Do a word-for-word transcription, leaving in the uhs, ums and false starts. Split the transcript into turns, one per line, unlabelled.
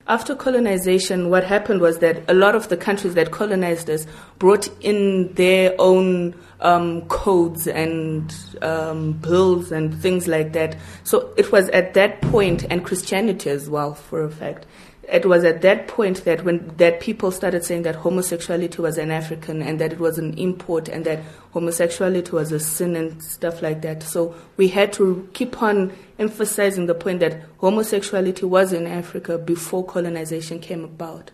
After colonization, what happened was that a lot of the countries that colonized us brought in their own um, codes and um, bills and things like that. So it was at that point, and Christianity as well, for a fact, it was at that point that when that people started saying that homosexuality was an African and that it was an import and that homosexuality was a sin and stuff like that. So we had to keep on emphasizing the point that homosexuality was in Africa before colonization came about.